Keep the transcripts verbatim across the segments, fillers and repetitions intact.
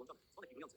wyłączony. Dzwonek wibrujący.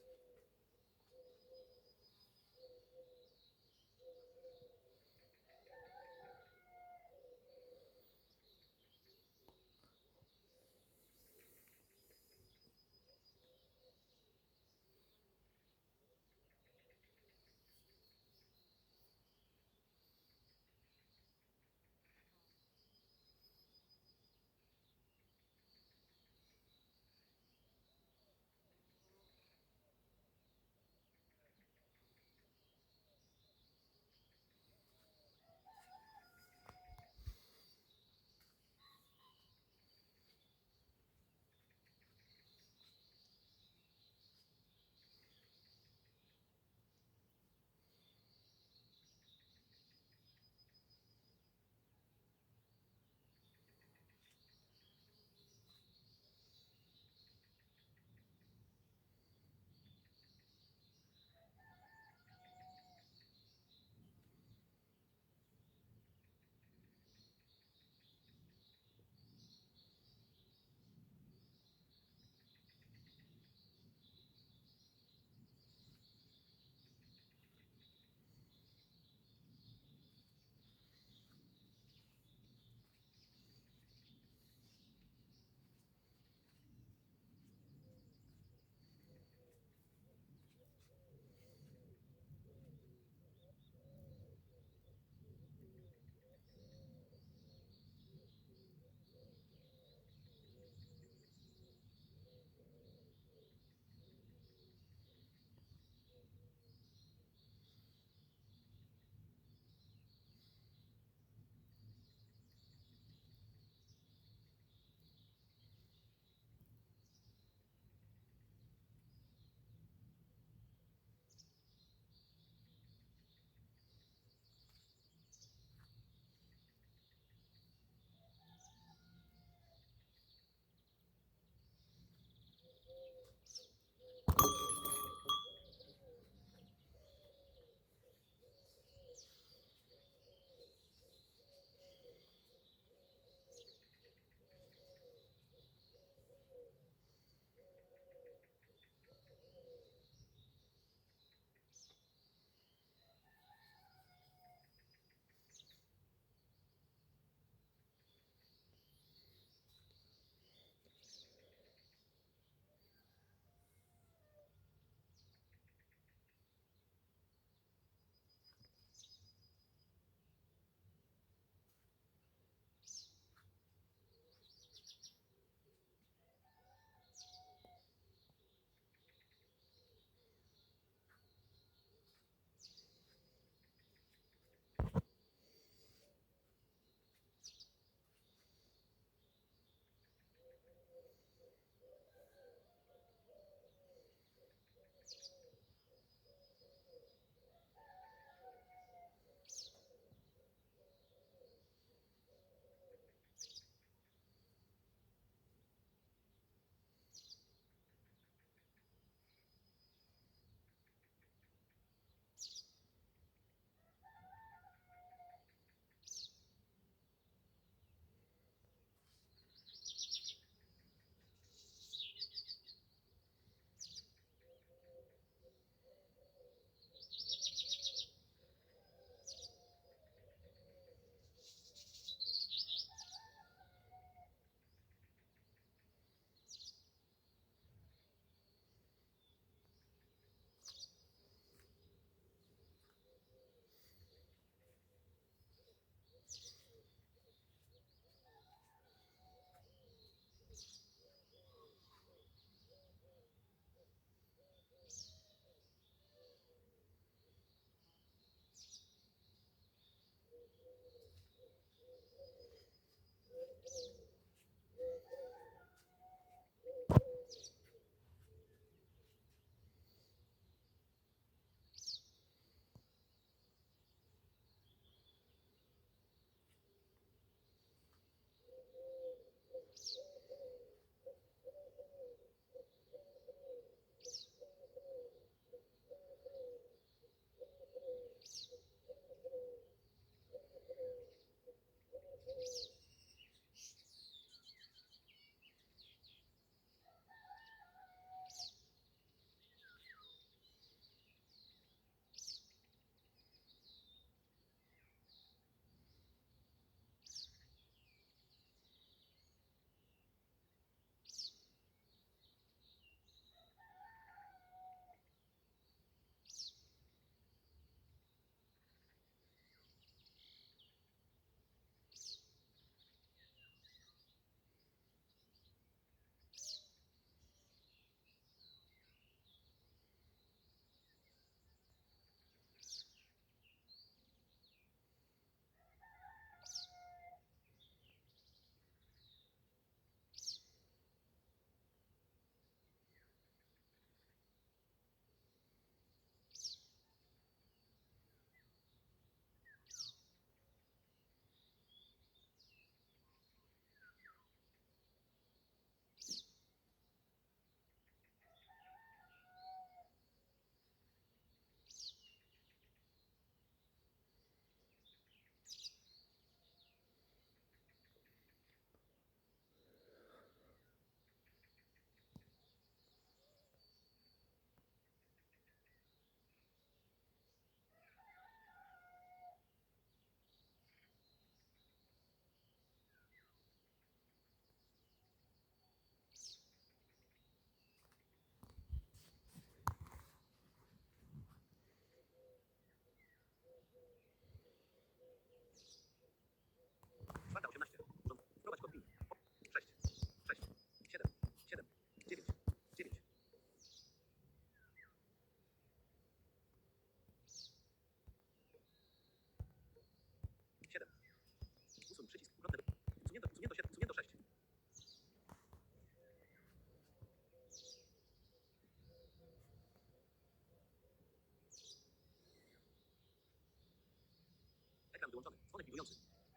wyłączony. Dzwonek wibrujący.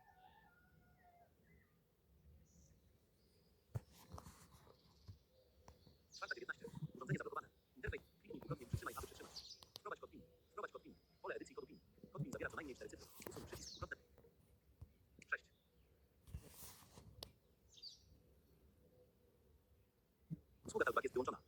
Czwarta dziewiętnaście. Urządzenie zablokowane. Interfejs. Kliknij dwukrotnie przytrzymaj, aby przytrzymać. Wprowadź kod PIN. Wprowadź kod PIN. Pole edycji kodu PIN. Kod PIN zawiera co najmniej cztery cyfry. Usuń przycisk dwukrotny. sześć. Usługa talkback jest wyłączona.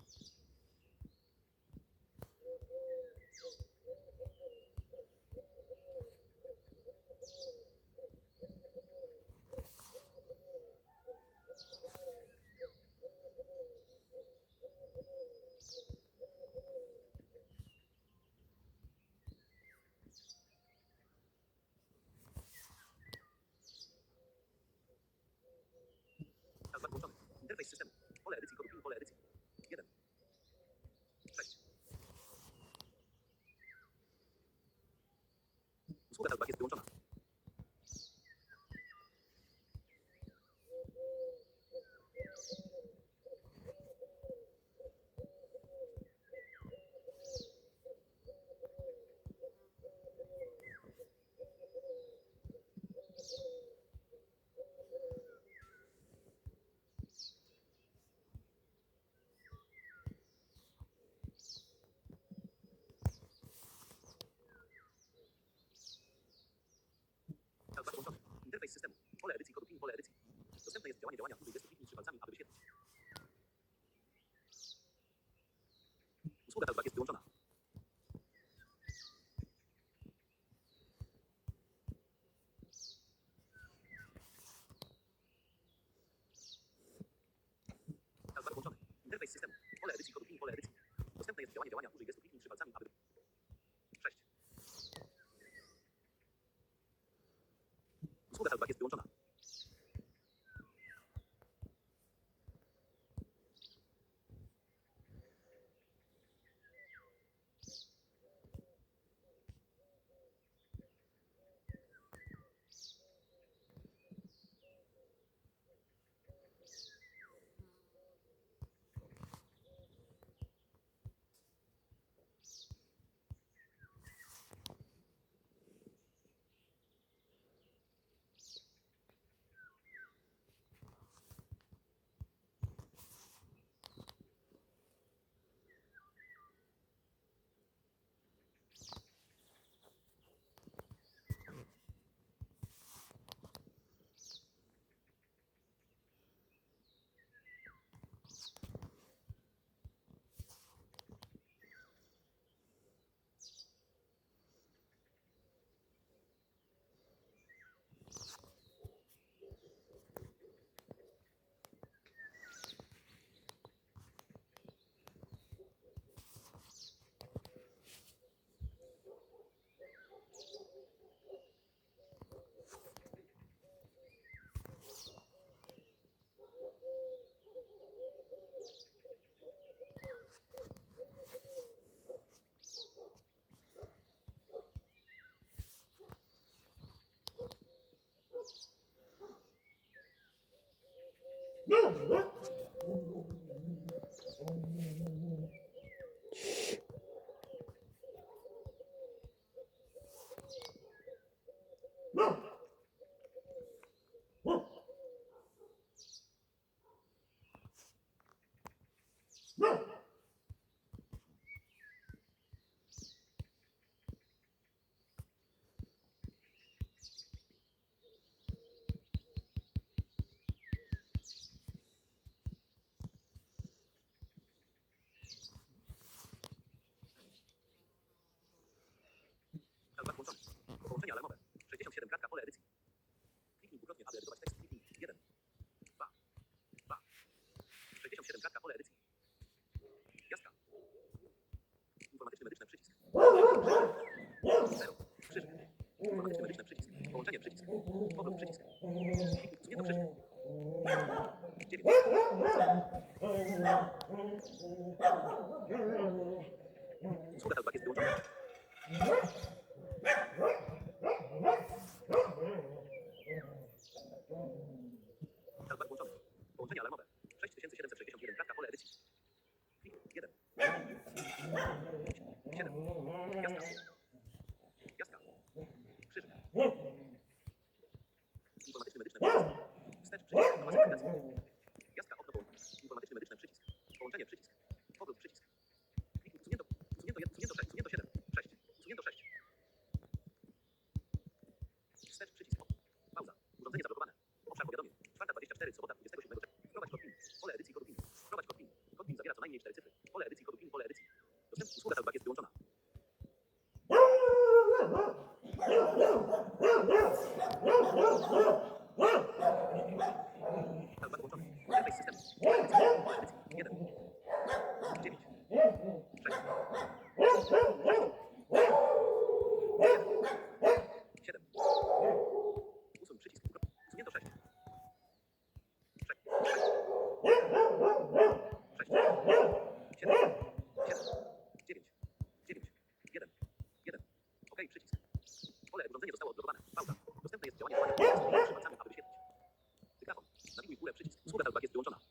Talkback włączony. Interfejs systemu. Pole edycji kodu PIN. Pole edycji. jeden. sześć. Usługa talkback jest wyłączona. Talkback włączony. Interfejs systemu. Pole edycji kodu PIN. Pole edycji. Dostępne jest działanie działania użyj gestu kliknij trzy palcami, aby wyświetlić. Usługa talkback jest wyłączona. Talkback włączony. Interfejs systemu. Pole edycji kodu PIN. Pole edycji. Dostępne jest działanie działania użyj gestu kliknij trzy palcami, aby... sześć. Usługa talkback jest wyłączona. Talkback włączony. Połączenie alarmowe. sześćdziesiąt siedem. Pole edycji. Kliknij dwukrotnie, aby edytować tekst. Kliknij jeden. dwa. dwa. sześćdziesiąt siedem. Pole edycji. Gwiazdka. Informatyczny medyczny przycisk. zero. Krzyżyk. Informatyczny medyczny przycisk. Połączenie przycisk. Powrót przycisk. Kliknij usunięto krzyżyk. dziewięć. Usługa talkback jest wyłączona. Talkback włączony. Połączenie alarmowe. sześć tysięcy siedemset sześćdziesiąt jeden. Pole edycji. Klik jeden. siedem. Gwiazdka. Gwiazdka. Krzyżyk. Pole urządzenie zostało odblokowane. Pauza. Dostępne jest działanie dodania pole z palcami, aby wyświetlić. Dyktafon. Nawiguj w górę przycisk. Sługa talkback jest wyłączona.